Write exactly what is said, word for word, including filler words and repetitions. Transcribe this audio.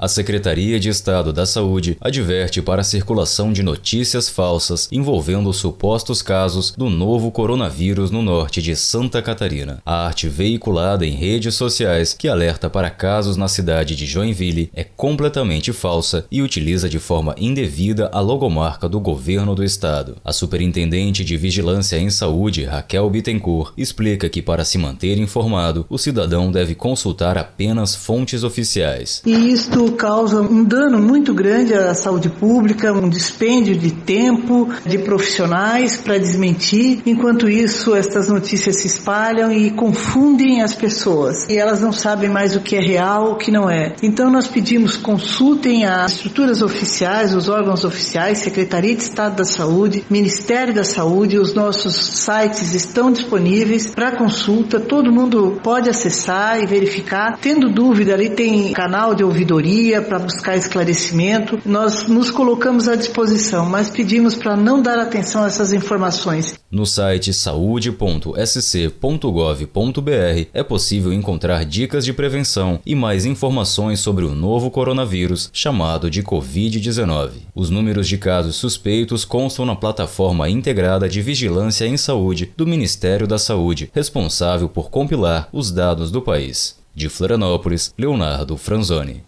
A Secretaria de Estado da Saúde adverte para a circulação de notícias falsas envolvendo supostos casos do novo coronavírus no norte de Santa Catarina. A arte veiculada em redes sociais que alerta para casos na cidade de Joinville é completamente falsa e utiliza de forma indevida a logomarca do governo do estado. A superintendente de Vigilância em Saúde, Raquel Bittencourt, explica que para se manter informado, o cidadão deve consultar apenas fontes oficiais. E isto causa um dano muito grande à saúde pública, um dispêndio de tempo, de profissionais para desmentir. Enquanto isso, estas notícias se espalham e confundem as pessoas. E elas não sabem mais o que é real, o que não é. Então nós pedimos, consultem as estruturas oficiais, os órgãos oficiais, Secretaria de Estado da Saúde, Ministério da Saúde, os nossos sites estão disponíveis para consulta, todo mundo pode acessar e verificar. Tendo dúvida, ali tem canal de ouvidoria para buscar esclarecimento. Nós nos colocamos à disposição, mas pedimos para não dar atenção a essas informações. No site saúde ponto s c ponto gov ponto b r é possível encontrar dicas de prevenção e mais informações sobre o novo coronavírus chamado de covid dezenove. Os números de casos suspeitos constam na plataforma integrada de vigilância em saúde do Ministério da Saúde, responsável por compilar os dados do país. De Florianópolis, Leonardo Franzoni.